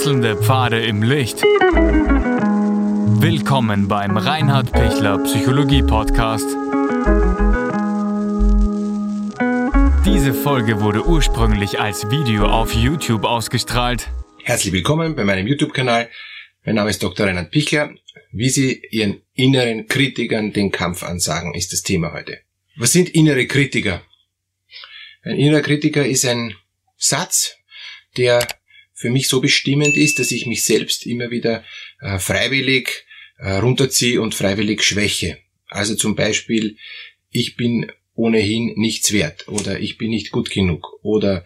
Wechselnde Pfade im Licht. Willkommen beim Reinhard Pichler Psychologie Podcast. Diese Folge wurde ursprünglich als Video auf YouTube ausgestrahlt. Herzlich willkommen bei meinem YouTube-Kanal. Mein Name ist Dr. Reinhard Pichler. Wie Sie Ihren inneren Kritikern den Kampf ansagen, ist das Thema heute. Was sind innere Kritiker? Ein innerer Kritiker ist ein Satz, der für mich so bestimmend ist, dass ich mich selbst immer wieder freiwillig runterziehe und freiwillig schwäche. Also zum Beispiel, ich bin ohnehin nichts wert oder ich bin nicht gut genug oder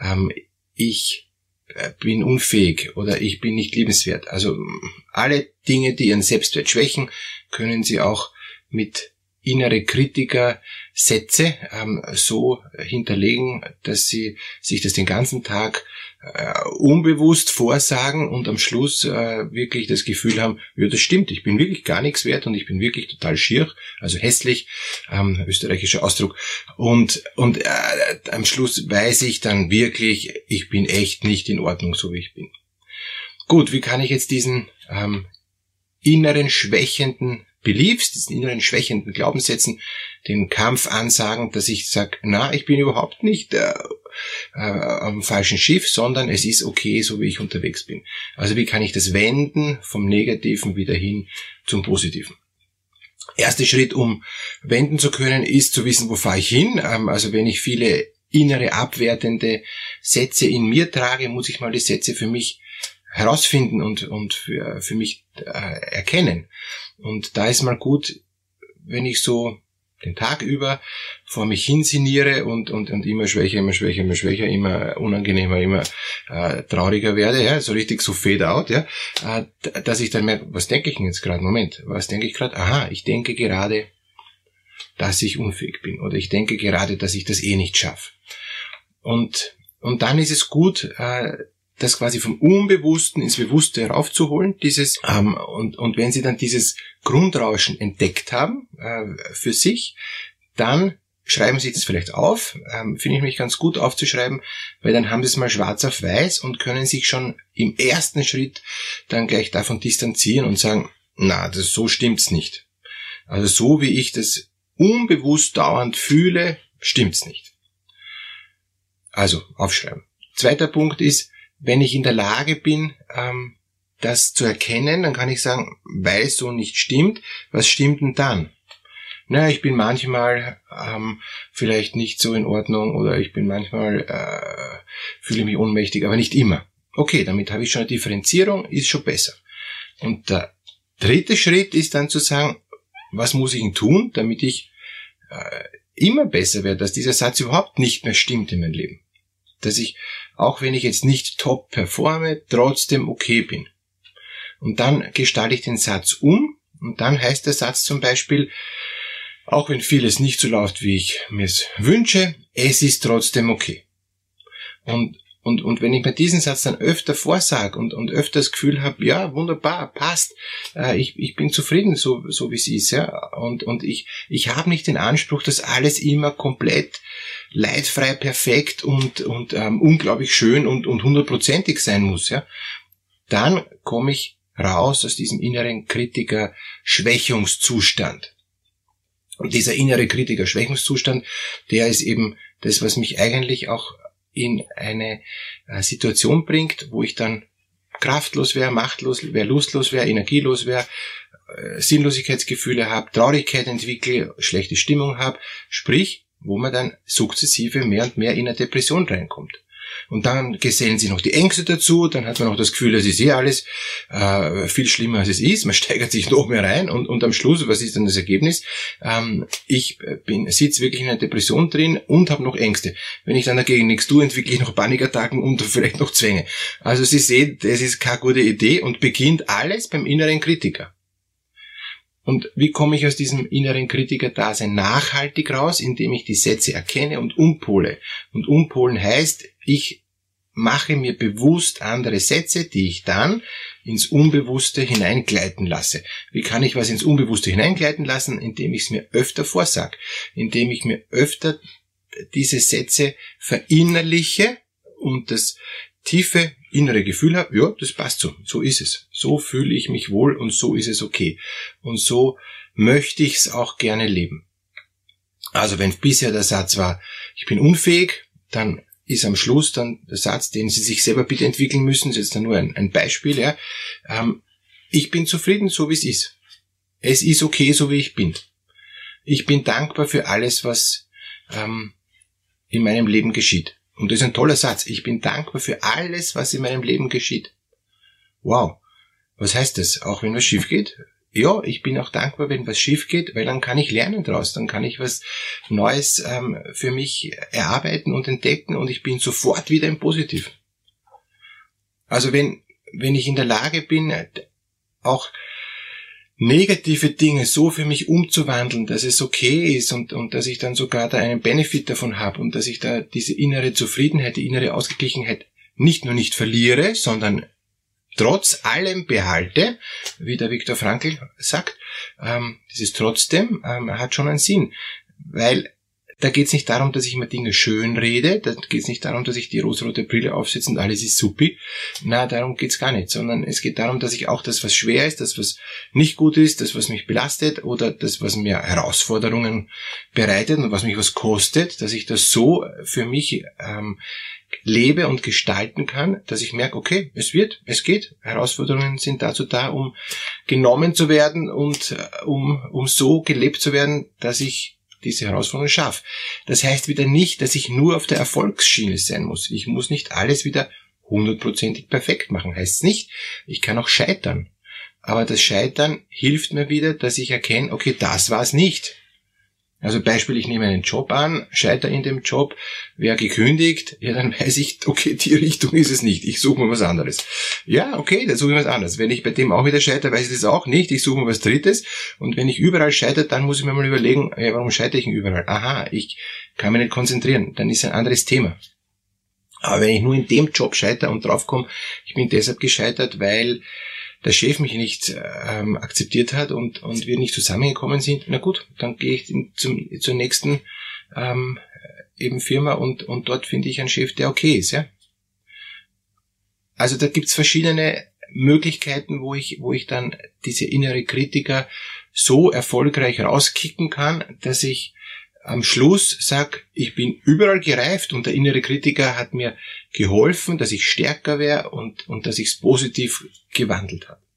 ich bin unfähig oder ich bin nicht liebenswert. Also alle Dinge, die Ihren Selbstwert schwächen, können Sie auch mit innere Kritiker-Sätze so hinterlegen, dass Sie sich das den ganzen Tag unbewusst vorsagen und am Schluss wirklich das Gefühl haben, ja, das stimmt, ich bin wirklich gar nichts wert und ich bin wirklich total schier, also hässlich, österreichischer Ausdruck. Und am Schluss weiß ich dann wirklich, ich bin echt nicht in Ordnung, so wie ich bin. Gut, wie kann ich jetzt diesen inneren schwächenden Beliefs, diesen inneren schwächenden Glaubenssätzen den Kampf ansagen, dass ich sage, na, ich bin überhaupt nicht am falschen Schiff, sondern es ist okay, so wie ich unterwegs bin. Also wie kann ich das wenden vom Negativen wieder hin zum Positiven? Erster Schritt, um wenden zu können, ist zu wissen, wo fahre ich hin. Also wenn ich viele innere abwertende Sätze in mir trage, muss ich mal die Sätze für mich herausfinden und für mich erkennen. Und da ist mal gut, wenn ich so den Tag über vor mich hin sinniere und immer schwächer, immer unangenehmer, immer trauriger werde, ja, so richtig so fade out, ja, dass ich dann merke, was denke ich denn jetzt gerade? Moment, was denke ich gerade? Aha, ich denke gerade, dass ich unfähig bin oder ich denke gerade, dass ich das nicht schaffe. Und dann ist es gut, das quasi vom Unbewussten ins Bewusste heraufzuholen, dieses und wenn Sie dann dieses Grundrauschen entdeckt haben für sich, dann schreiben Sie das vielleicht auf, finde ich mich ganz gut aufzuschreiben, weil dann haben Sie es mal schwarz auf weiß und können sich schon im ersten Schritt dann gleich davon distanzieren und sagen, na, so stimmt's nicht. Also so wie ich das unbewusst dauernd fühle, stimmt's nicht. Also aufschreiben. Zweiter Punkt ist, wenn ich in der Lage bin, das zu erkennen, dann kann ich sagen, weil es so nicht stimmt, was stimmt denn dann? Na, ich bin manchmal vielleicht nicht so in Ordnung oder ich bin manchmal, fühle mich ohnmächtig, aber nicht immer. Okay, damit habe ich schon eine Differenzierung, ist schon besser. Und der dritte Schritt ist dann zu sagen, was muss ich denn tun, damit ich immer besser werde, dass dieser Satz überhaupt nicht mehr stimmt in meinem Leben. Dass ich, auch wenn ich jetzt nicht top performe, trotzdem okay bin. Und dann gestalte ich den Satz um und dann heißt der Satz zum Beispiel, auch wenn vieles nicht so läuft, wie ich mir es wünsche, es ist trotzdem okay. Und wenn ich mir diesen Satz dann öfter vorsage und öfter das Gefühl habe, ja, wunderbar, passt, ich bin zufrieden, so wie es ist, ja, und ich habe nicht den Anspruch, dass alles immer komplett leidfrei, perfekt und unglaublich schön und 100%ig sein muss, ja, dann komme ich raus aus diesem inneren Kritiker-Schwächungszustand. Und dieser innere Kritiker-Schwächungszustand, der ist eben das, was mich eigentlich auch in eine Situation bringt, wo ich dann kraftlos wäre, machtlos wäre, lustlos wäre, energielos wäre, Sinnlosigkeitsgefühle habe, Traurigkeit entwickle, schlechte Stimmung habe, sprich, wo man dann sukzessive mehr und mehr in eine Depression reinkommt. Und dann gesellen sich noch die Ängste dazu, dann hat man noch das Gefühl, es ist alles viel schlimmer, als es ist, man steigert sich noch mehr rein und am Schluss, was ist dann das Ergebnis? Ich sitze wirklich in einer Depression drin und habe noch Ängste. Wenn ich dann dagegen nichts tue, entwickle ich noch Panikattacken und vielleicht noch Zwänge. Also Sie sehen, das ist keine gute Idee und beginnt alles beim inneren Kritiker. Und wie komme ich aus diesem inneren Kritiker-Dasein nachhaltig raus? Indem ich die Sätze erkenne und umpole. Und umpolen heißt, ich mache mir bewusst andere Sätze, die ich dann ins Unbewusste hineingleiten lasse. Wie kann ich was ins Unbewusste hineingleiten lassen? Indem ich es mir öfter vorsage. Indem ich mir öfter diese Sätze verinnerliche und das tiefe innere Gefühl habe, ja, das passt so, so ist es. So fühle ich mich wohl und so ist es okay. Und so möchte ich es auch gerne leben. Also wenn bisher der Satz war, ich bin unfähig, dann ist am Schluss dann der Satz, den Sie sich selber bitte entwickeln müssen, das ist jetzt dann nur ein Beispiel, ja. Ich bin zufrieden, so wie es ist. Es ist okay, so wie ich bin. Ich bin dankbar für alles, was in meinem Leben geschieht. Und das ist ein toller Satz. Ich bin dankbar für alles, was in meinem Leben geschieht. Wow. Was heißt das? Auch wenn was schief geht? Ja, ich bin auch dankbar, wenn was schief geht, weil dann kann ich lernen draus. Dann kann ich was Neues für mich erarbeiten und entdecken und ich bin sofort wieder im Positiven. Also wenn ich in der Lage bin, auch negative Dinge so für mich umzuwandeln, dass es okay ist und dass ich dann sogar da einen Benefit davon habe und dass ich da diese innere Zufriedenheit, die innere Ausgeglichenheit nicht nur nicht verliere, sondern trotz allem behalte, wie der Viktor Frankl sagt, dieses trotzdem hat schon einen Sinn, weil da geht es nicht darum, dass ich mir Dinge schön rede, da geht es nicht darum, dass ich die rosarote Brille aufsetze und alles ist supi. Na, darum geht's gar nicht, sondern es geht darum, dass ich auch das, was schwer ist, das, was nicht gut ist, das, was mich belastet oder das, was mir Herausforderungen bereitet und was mich was kostet, dass ich das so für mich lebe und gestalten kann, dass ich merke, okay, es geht. Herausforderungen sind dazu da, um genommen zu werden und um so gelebt zu werden, dass ich diese Herausforderung schaffe. Das heißt wieder nicht, dass ich nur auf der Erfolgsschiene sein muss. Ich muss nicht alles wieder 100% perfekt machen. Heißt nicht, ich kann auch scheitern. Aber das Scheitern hilft mir wieder, dass ich erkenne, okay, das war's nicht. Also Beispiel, ich nehme einen Job an, scheitere in dem Job, werde gekündigt, ja, dann weiß ich, okay, die Richtung ist es nicht, ich suche mir was anderes. Ja, okay, dann suche ich was anderes. Wenn ich bei dem auch wieder scheitere, weiß ich das auch nicht, ich suche mir was Drittes. Und wenn ich überall scheitere, dann muss ich mir mal überlegen, ja, warum scheitere ich denn überall? Aha, ich kann mich nicht konzentrieren, dann ist ein anderes Thema. Aber wenn ich nur in dem Job scheitere und draufkomme, ich bin deshalb gescheitert, weil der Chef mich nicht akzeptiert hat und wir nicht zusammengekommen sind, na gut, dann gehe ich zur nächsten eben Firma und dort finde ich einen Chef, der okay ist. Ja? Also da gibt's verschiedene Möglichkeiten, wo ich dann diese innere Kritiker so erfolgreich rauskicken kann, dass ich am Schluss sag, ich bin überall gereift und der innere Kritiker hat mir geholfen, dass ich stärker wäre und dass ich es positiv gewandelt habe.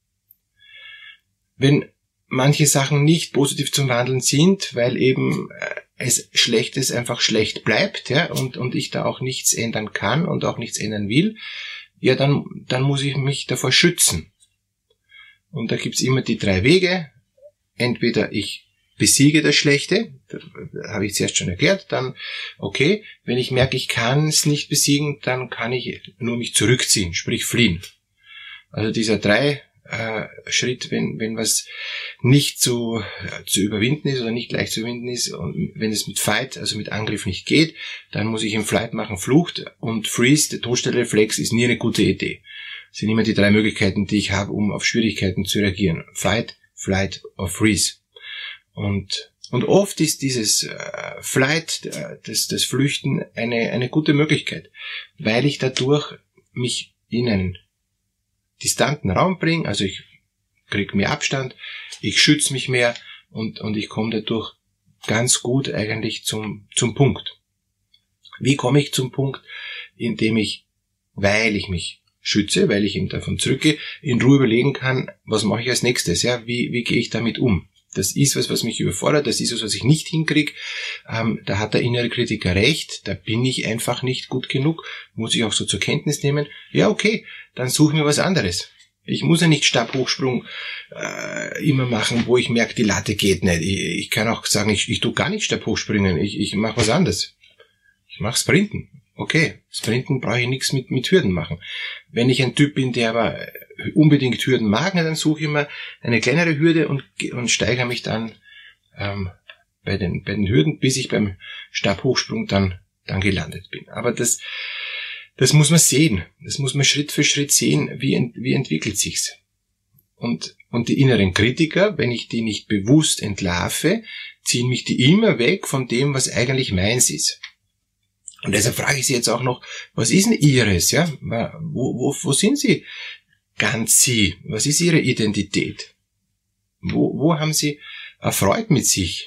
Wenn manche Sachen nicht positiv zum Wandeln sind, weil eben es Schlechtes einfach schlecht bleibt, ja, und ich da auch nichts ändern kann und auch nichts ändern will, ja, dann muss ich mich davor schützen. Und da gibt's immer die 3 Wege. Entweder ich besiege das Schlechte, das habe ich zuerst schon erklärt, dann okay, wenn ich merke, ich kann es nicht besiegen, dann kann ich nur mich zurückziehen, sprich fliehen. Also dieser 3 Schritt, wenn was nicht zu überwinden ist oder nicht leicht zu überwinden ist und wenn es mit Fight, also mit Angriff nicht geht, dann muss ich im Flight machen Flucht und Freeze, der Todstellreflex, ist nie eine gute Idee. Das sind immer die 3 Möglichkeiten, die ich habe, um auf Schwierigkeiten zu reagieren. Fight, Flight or Freeze. Und oft ist dieses Flight, das Flüchten eine gute Möglichkeit, weil ich dadurch mich in einen distanten Raum bringe, also ich kriege mehr Abstand, ich schütze mich mehr und ich komme dadurch ganz gut eigentlich zum Punkt. Wie komme ich zum Punkt? Indem ich, weil ich mich schütze, weil ich eben davon zurückgehe, in Ruhe überlegen kann, was mache ich als nächstes, ja, wie gehe ich damit um? Das ist was mich überfordert, das ist was ich nicht hinkriege, da hat der innere Kritiker recht, da bin ich einfach nicht gut genug, muss ich auch so zur Kenntnis nehmen, ja okay, dann suche mir was anderes. Ich muss ja nicht Stabhochsprung immer machen, wo ich merke, die Latte geht nicht. Ich kann auch sagen, ich tue gar nicht Stabhochspringen, ich mache was anderes. Ich mache Sprinten. Okay, Sprinten brauche ich nichts mit Hürden machen. Wenn ich ein Typ bin, der aber unbedingt Hürden mag, dann suche ich immer eine kleinere Hürde und steigere mich dann bei den Hürden, bis ich beim Stabhochsprung dann gelandet bin. Aber das muss man sehen. Das muss man Schritt für Schritt sehen, wie entwickelt sich's. Und die inneren Kritiker, wenn ich die nicht bewusst entlarve, ziehen mich die immer weg von dem, was eigentlich meins ist. Und deshalb frage ich Sie jetzt auch noch, was ist denn Ihres? Ja? Wo sind Sie ganz Sie? Was ist Ihre Identität? Wo haben Sie Erfreut mit sich?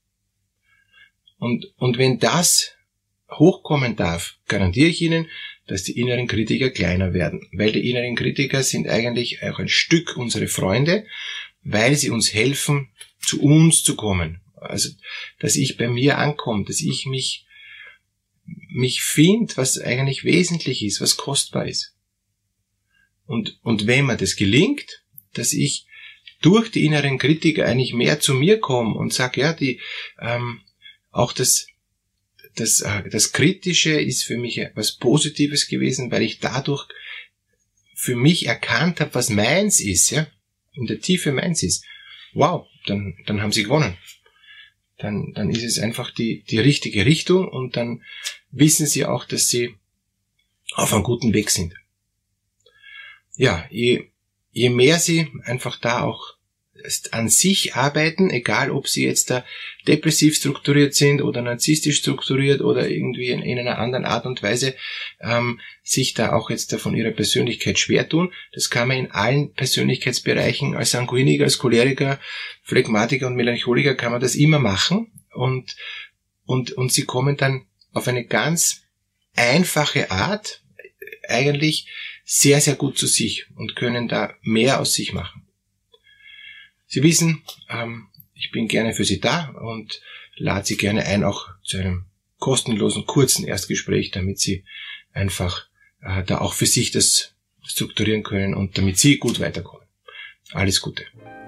Und wenn das hochkommen darf, garantiere ich Ihnen, dass die inneren Kritiker kleiner werden. Weil die inneren Kritiker sind eigentlich auch ein Stück unsere Freunde, weil sie uns helfen, zu uns zu kommen. Also, dass ich bei mir ankomme, dass ich mich finde, was eigentlich wesentlich ist, was kostbar ist. Und wenn mir das gelingt, dass ich durch die inneren Kritiker eigentlich mehr zu mir komme und sage, ja, auch das Kritische ist für mich etwas Positives gewesen, weil ich dadurch für mich erkannt habe, was meins ist, ja, in der Tiefe meins ist. Wow, dann haben Sie gewonnen. Dann ist es einfach die richtige Richtung und dann wissen Sie auch, dass Sie auf einem guten Weg sind. Ja, je mehr Sie einfach da auch an sich arbeiten, egal ob Sie jetzt da depressiv strukturiert sind oder narzisstisch strukturiert oder irgendwie in einer anderen Art und Weise sich da auch jetzt da von Ihrer Persönlichkeit schwer tun. Das kann man in allen Persönlichkeitsbereichen, als Sanguiniker, als Choleriker, Phlegmatiker und Melancholiker kann man das immer machen und Sie kommen dann auf eine ganz einfache Art eigentlich sehr, sehr gut zu sich und können da mehr aus sich machen. Sie wissen, ich bin gerne für Sie da und lade Sie gerne ein, auch zu einem kostenlosen, kurzen Erstgespräch, damit Sie einfach da auch für sich das strukturieren können und damit Sie gut weiterkommen. Alles Gute.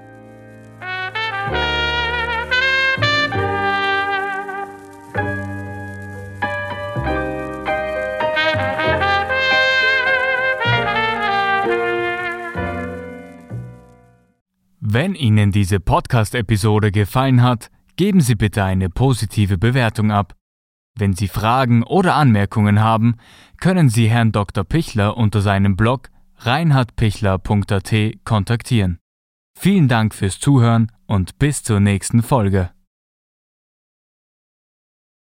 Wenn Ihnen diese Podcast-Episode gefallen hat, geben Sie bitte eine positive Bewertung ab. Wenn Sie Fragen oder Anmerkungen haben, können Sie Herrn Dr. Pichler unter seinem Blog reinhardpichler.at kontaktieren. Vielen Dank fürs Zuhören und bis zur nächsten Folge.